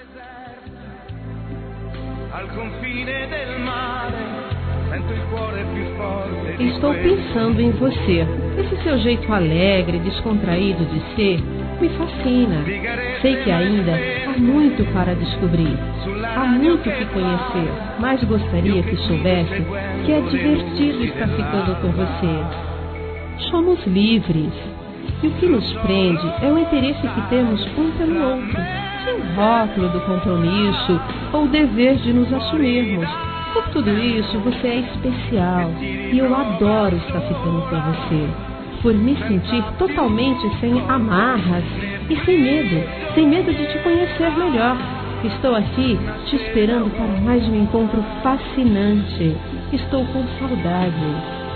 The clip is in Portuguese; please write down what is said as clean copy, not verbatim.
Estou pensando em você. Esse seu jeito alegre, descontraído de ser, me fascina. Sei que ainda há muito para descobrir, há muito que conhecer, mas gostaria que soubesse que é divertido estar ficando com você. Somos livres. E o que nos prende é o interesse que temos um pelo outro, sem rótulo do compromisso ou dever de nos assumirmos. Por tudo isso, você é especial e eu adoro estar ficando com você. Por me sentir totalmente sem amarras e sem medo de te conhecer melhor. Estou aqui te esperando para mais um encontro fascinante. Estou com saudade.